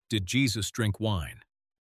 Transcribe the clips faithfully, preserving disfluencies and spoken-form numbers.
did Jesus drink wine?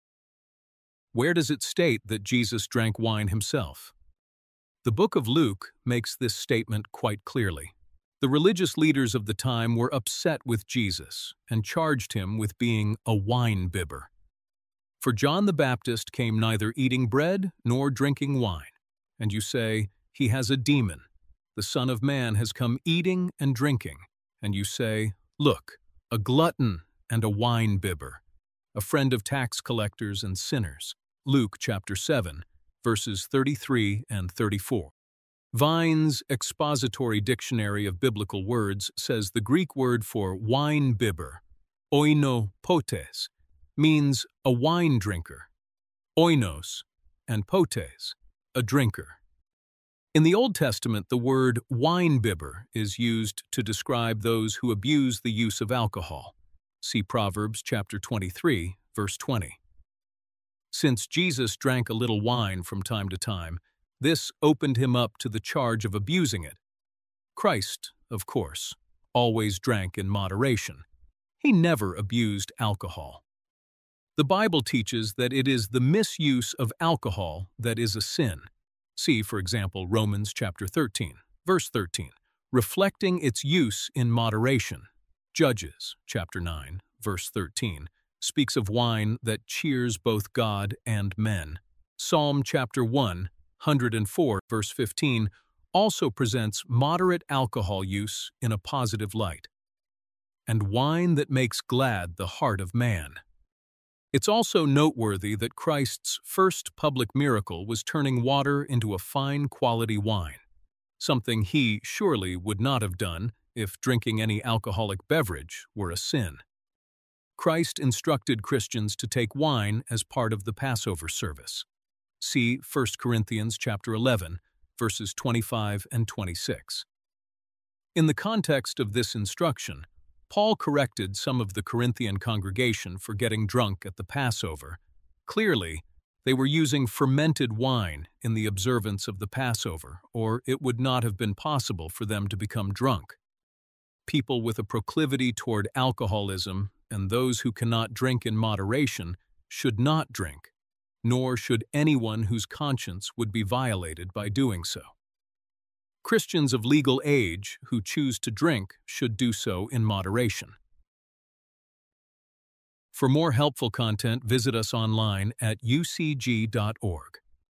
Where does it state that Jesus drank wine himself? The book of Luke makes this statement quite clearly. The religious leaders of the time were upset with Jesus and charged him with being a wine bibber. For John the Baptist came neither eating bread nor drinking wine, and you say, he has a demon. The Son of Man has come eating and drinking, and you say, look, a glutton and a wine bibber, a friend of tax collectors and sinners. Luke chapter seven, verses thirty-three and thirty-four. Vine's Expository Dictionary of Biblical Words says the Greek word for wine bibber, oino potes, means a wine drinker, oinos, and potes, a drinker. In the Old Testament, the word wine bibber is used to describe those who abuse the use of alcohol. See Proverbs chapter twenty-three, verse twenty. Since Jesus drank a little wine from time to time, this opened him up to the charge of abusing it. Christ, of course, always drank in moderation. He never abused alcohol. The Bible teaches that it is the misuse of alcohol that is a sin. See, for example, Romans chapter thirteen, verse thirteen, reflecting its use in moderation. Judges chapter nine, verse thirteen, speaks of wine that cheers both God and men. Psalm chapter one, one oh four, verse fifteen, also presents moderate alcohol use in a positive light. And wine that makes glad the heart of man. It's also noteworthy that Christ's first public miracle was turning water into a fine quality wine, something he surely would not have done if drinking any alcoholic beverage were a sin. Christ instructed Christians to take wine as part of the Passover service. See First Corinthians chapter eleven, verses twenty-five and twenty-six. In the context of this instruction, Paul corrected some of the Corinthian congregation for getting drunk at the Passover. Clearly, they were using fermented wine in the observance of the Passover, or it would not have been possible for them to become drunk. People with a proclivity toward alcoholism and those who cannot drink in moderation should not drink, nor should anyone whose conscience would be violated by doing so. Christians of legal age who choose to drink should do so in moderation. For more helpful content, visit us online at u c g dot org.